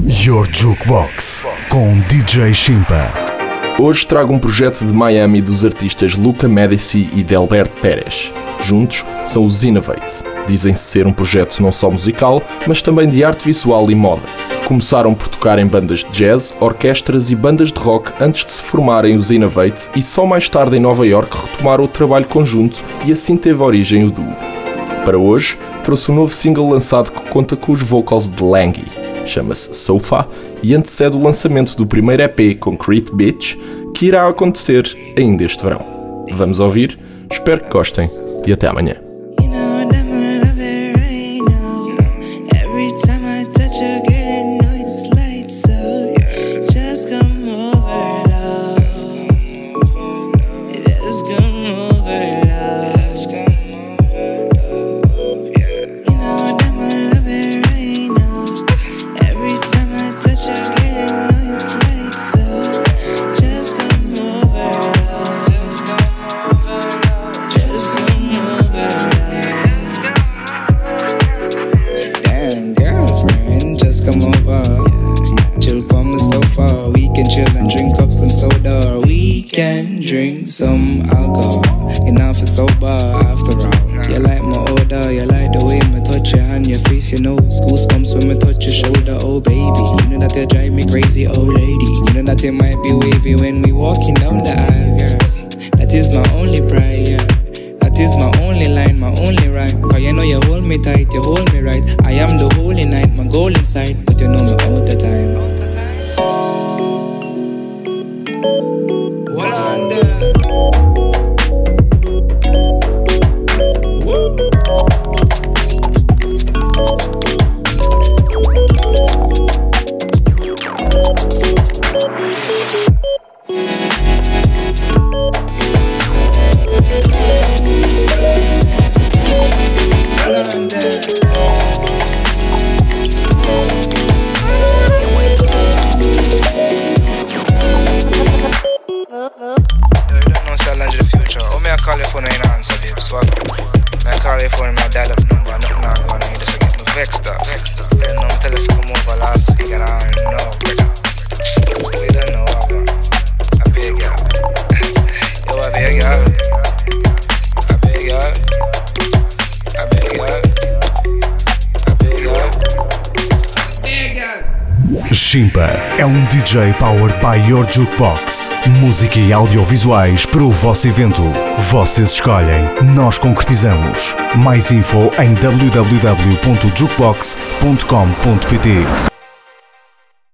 Your Jukebox com DJ Chimpa. Hoje trago um projeto de Miami dos artistas Luca Medici e Delberto Pérez. Juntos são os Innovate. Dizem-se ser um projeto não só musical, mas também de arte visual e moda. Começaram por tocar em bandas de jazz, orquestras e bandas de rock antes de se formarem os Innovate e só mais tarde em Nova York retomaram o trabalho conjunto e assim teve origem o duo. Para hoje, trouxe um novo single lançado que conta com os vocals de Langy. Chama-se Sofa e antecede o lançamento do primeiro EP Concrete Beach, que irá acontecer ainda este verão. Vamos ouvir, espero que gostem e até amanhã. Come over, chill from the sofa. We can chill and drink up some soda. We can drink some alcohol. Enough is sober after all. You like my odor, you like the way me touch your hand, your face, your nose. Goosebumps when me touch your shoulder, oh baby. You know that you drive me crazy, oh lady. You know that it might be wavy when we walking down the aisle, girl. That is my only prayer. That is my only line, my only rhyme. Cause you know you hold me tight, you hold me right. I am the holy night, my goal inside. But you know me out the time. Hold on there. Chimpa é um DJ powered by Your Jukebox. Música e audiovisuais para o vosso evento. Vocês escolhem, nós concretizamos. Mais info em www.jukebox.com.pt.